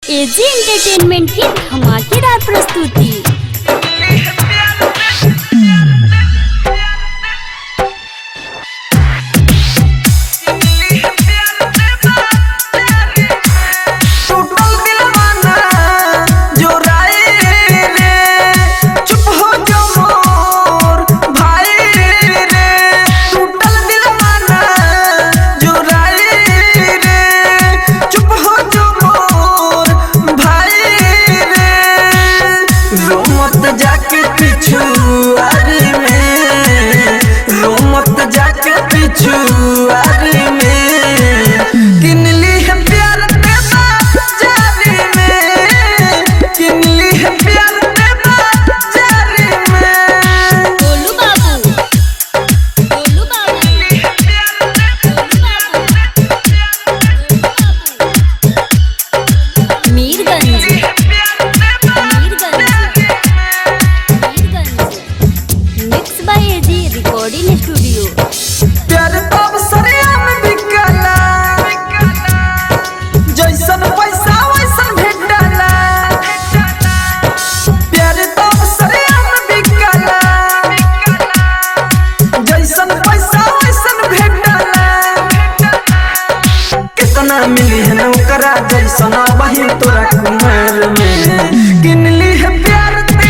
AG entertainment की धमाकेदार प्रस्तुति। रिकॉर्डिंग स्टूडियो प्यार तब सरिया में बिकला जैसन पैसा वैसन भेटला प्यार तब सरिया में बिकला जैसन पैसा वैसन भेटला कितना मिली है नौकरा जैसन वही तोरा कुमार में किनली है प्यार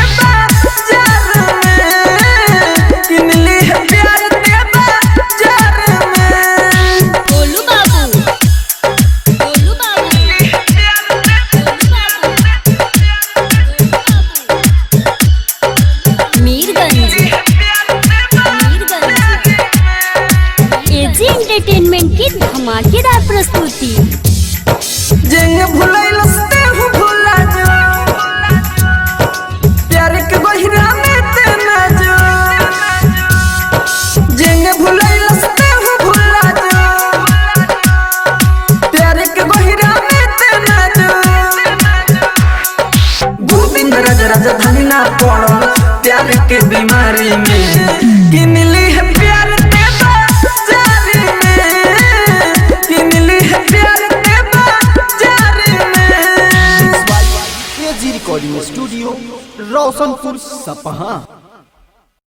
एंटरटेनमेंट की धमाकेदार प्रस्तुति। जेंग भुलैलस तेहु भुला जो प्यार के गहिरा में ते ना जो जेंग भुलैलस तेहु भुला जो प्यार के गहिरा में ते ना जो गोविंद राजधानी ना पड़ल प्यार के बीमारी में किनली है प्यार रिकॉर्डिंग स्टूडियो रोशनपुर सपहा।